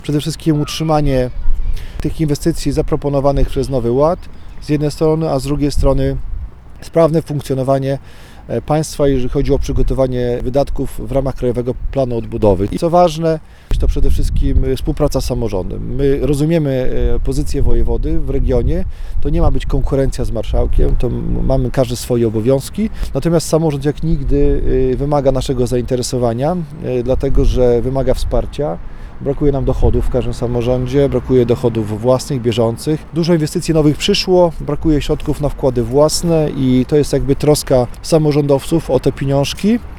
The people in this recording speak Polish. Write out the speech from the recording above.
Przede wszystkim utrzymanie tych inwestycji zaproponowanych przez Nowy Ład z jednej strony, a z drugiej strony sprawne funkcjonowanie państwa, jeżeli chodzi o przygotowanie wydatków w ramach Krajowego Planu Odbudowy. I co ważne, to przede wszystkim współpraca z samorządem. My rozumiemy pozycję wojewody w regionie, to nie ma być konkurencja z marszałkiem, to mamy każdy swoje obowiązki, natomiast samorząd jak nigdy wymaga naszego zainteresowania, dlatego że wymaga wsparcia. Brakuje nam dochodów w każdym samorządzie, brakuje dochodów własnych, bieżących. Dużo inwestycji nowych przyszło, brakuje środków na wkłady własne i to jest jakby troska samorządowców o te pieniążki.